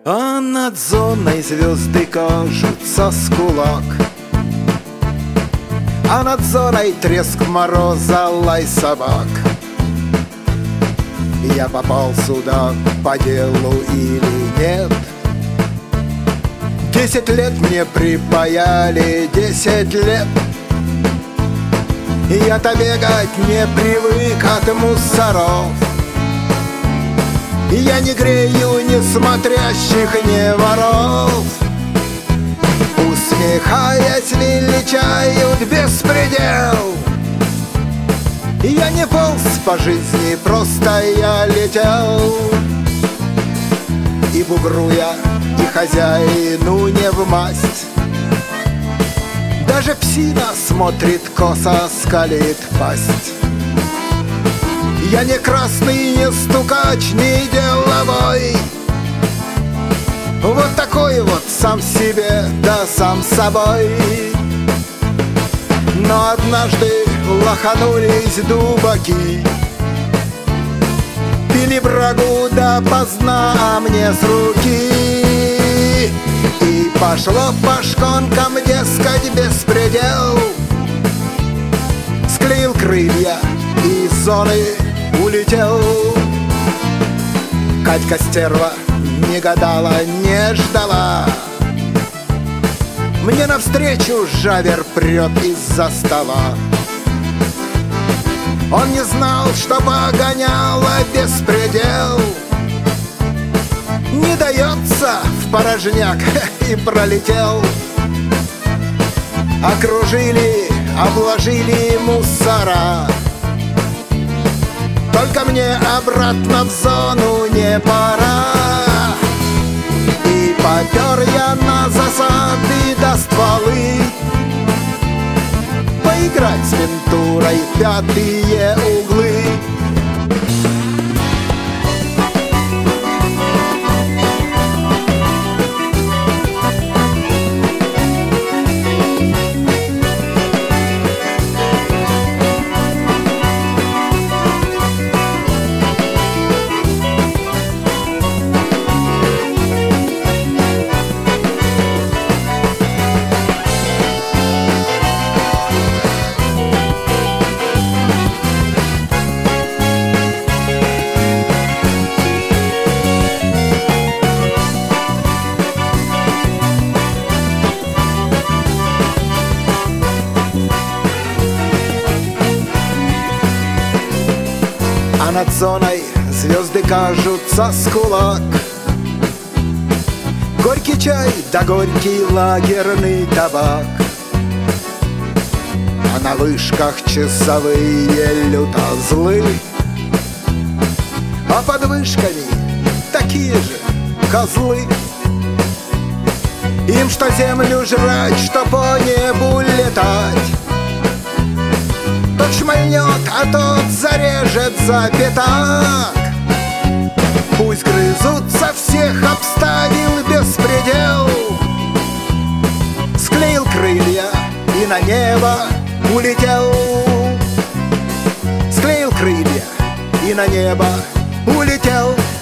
А над зоной звезды кажутся с кулак, а над зоной треск мороза, лай собак. Я попал сюда по делу или нет? 10 лет мне припаяли, 10 лет. Я-то бегать не привык от мусоров. Я не грею ни смотрящих, ни воров. Усмехаясь, величают беспредел. Я не полз по жизни, просто я летел. И бугру я, и хозяину не вмасть. Даже псина смотрит косо, скалит пасть. Я не красный, не стукач, не деловой. Вот такой вот сам себе, да сам собой. Но однажды лоханулись дубаки, пили брагу допоздна, а мне с руки. И пошло по шконкам, дескать, беспредел. Склеил крылья и из зоны улетел. Катька стерва не гадала, не ждала. Мне навстречу жавер прет из-за стола. Он не знал, что погоняла беспредел. Не дается в порожняк и пролетел. Окружили, обложили мусора. Только мне обратно в зону не пора. И попер я на засады до стволы, поиграть с Вентурой в пятые углы. А над зоной звезды кажутся с кулак. Горький чай да горький лагерный табак. А на вышках часовые люто злы, а под вышками такие же козлы. Им что землю жрать, что по небу летать. Тот шмальнет, а тот зарежет за пятак. Пусть грызутся, всех обставил беспредел. Склеил крылья и на небо улетел. Склеил крылья и на небо улетел.